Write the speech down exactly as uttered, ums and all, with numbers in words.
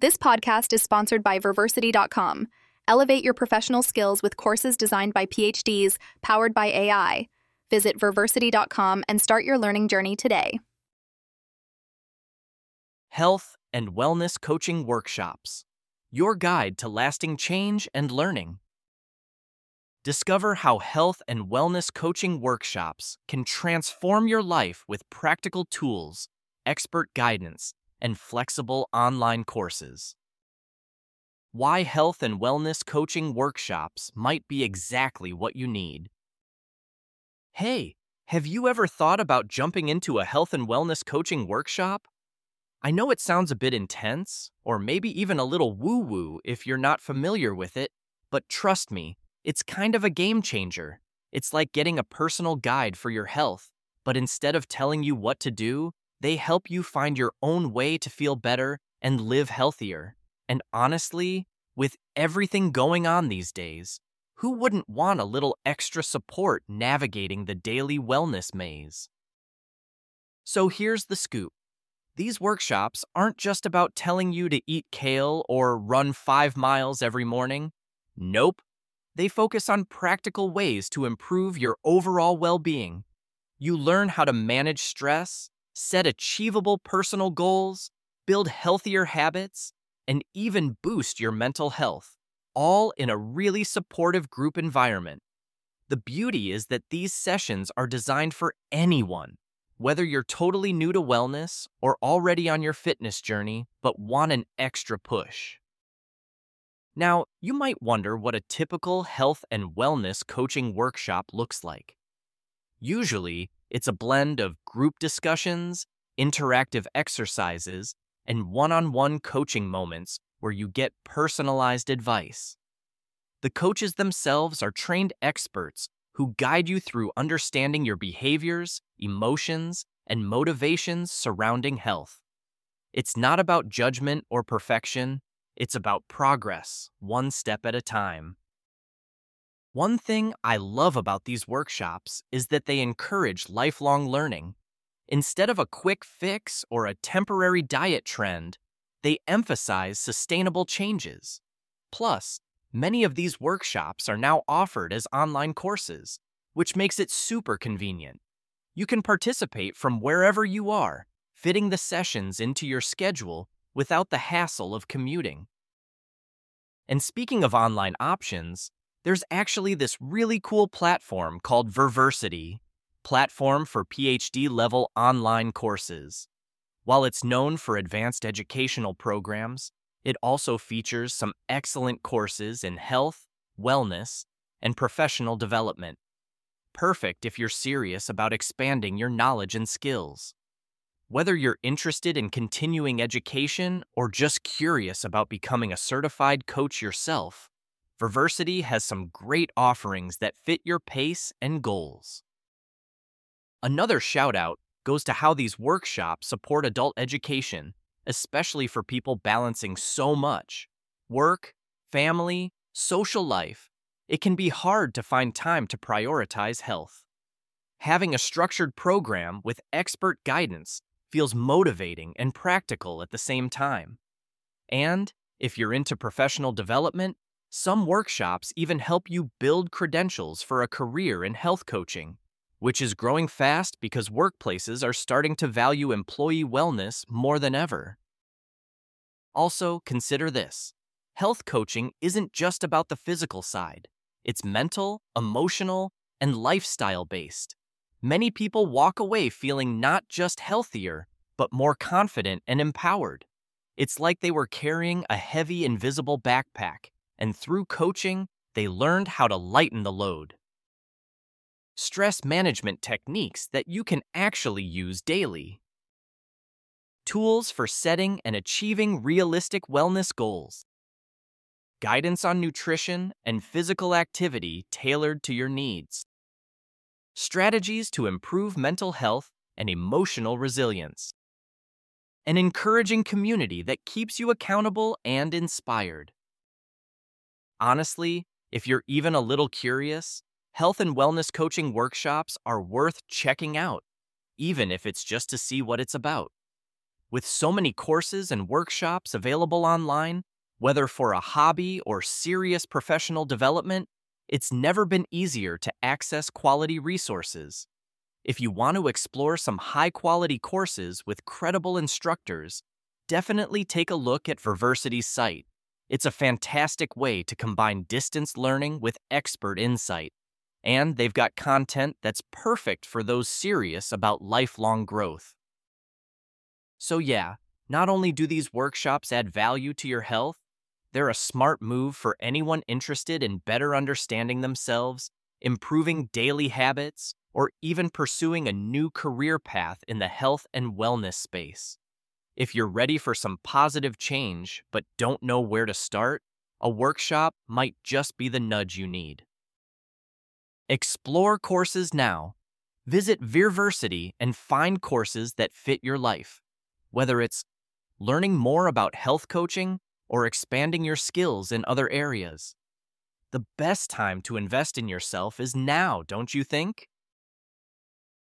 This podcast is sponsored by Verversity dot com. Elevate your professional skills with courses designed by P H Ds, powered by A I. Visit Verversity dot com and start your learning journey today. Health and Wellness Coaching Workshops, your guide to lasting change and learning. Discover how health and wellness coaching workshops can transform your life with practical tools, expert guidance, and flexible online courses. Why health and wellness coaching workshops might be exactly what you need. Hey, have you ever thought about jumping into a health and wellness coaching workshop? I know it sounds a bit intense, or maybe even a little woo-woo if you're not familiar with it, but trust me, it's kind of a game changer. It's like getting a personal guide for your health, but instead of telling you what to do, they help you find your own way to feel better and live healthier. And honestly, with everything going on these days, who wouldn't want a little extra support navigating the daily wellness maze? So here's the scoop. These workshops aren't just about telling you to eat kale or run five miles every morning. Nope. They focus on practical ways to improve your overall well-being. You learn how to manage stress, set achievable personal goals, build healthier habits, and even boost your mental health, all in a really supportive group environment. The beauty is that these sessions are designed for anyone, whether you're totally new to wellness or already on your fitness journey but want an extra push. Now, you might wonder what a typical health and wellness coaching workshop looks like. Usually, it's a blend of group discussions, interactive exercises, and one-on-one coaching moments where you get personalized advice. The coaches themselves are trained experts who guide you through understanding your behaviors, emotions, and motivations surrounding health. It's not about judgment or perfection, it's about progress, one step at a time. One thing I love about these workshops is that they encourage lifelong learning. Instead of a quick fix or a temporary diet trend, they emphasize sustainable changes. Plus, many of these workshops are now offered as online courses, which makes it super convenient. You can participate from wherever you are, fitting the sessions into your schedule without the hassle of commuting. And speaking of online options, there's actually this really cool platform called Verversity, platform for P H D-level online courses. While it's known for advanced educational programs, it also features some excellent courses in health, wellness, and professional development. Perfect if you're serious about expanding your knowledge and skills. Whether you're interested in continuing education or just curious about becoming a certified coach yourself, Verversity has some great offerings that fit your pace and goals. Another shout-out goes to how these workshops support adult education, especially for people balancing so much. Work, family, social life. It can be hard to find time to prioritize health. Having a structured program with expert guidance feels motivating and practical at the same time. And if you're into professional development, some workshops even help you build credentials for a career in health coaching, which is growing fast because workplaces are starting to value employee wellness more than ever. Also, consider this. Health coaching isn't just about the physical side. It's mental, emotional, and lifestyle-based. Many people walk away feeling not just healthier, but more confident and empowered. It's like they were carrying a heavy, invisible backpack, and through coaching, they learned how to lighten the load. Stress management techniques that you can actually use daily. Tools for setting and achieving realistic wellness goals. Guidance on nutrition and physical activity tailored to your needs. Strategies to improve mental health and emotional resilience. An encouraging community that keeps you accountable and inspired. Honestly, if you're even a little curious, health and wellness coaching workshops are worth checking out, even if it's just to see what it's about. With so many courses and workshops available online, whether for a hobby or serious professional development, it's never been easier to access quality resources. If you want to explore some high-quality courses with credible instructors, definitely take a look at Verversity's site. It's a fantastic way to combine distance learning with expert insight. And they've got content that's perfect for those serious about lifelong growth. So yeah, not only do these workshops add value to your health, they're a smart move for anyone interested in better understanding themselves, improving daily habits, or even pursuing a new career path in the health and wellness space. If you're ready for some positive change but don't know where to start, a workshop might just be the nudge you need. Explore courses now. Visit Verversity and find courses that fit your life. Whether it's learning more about health coaching or expanding your skills in other areas. The best time to invest in yourself is now, don't you think?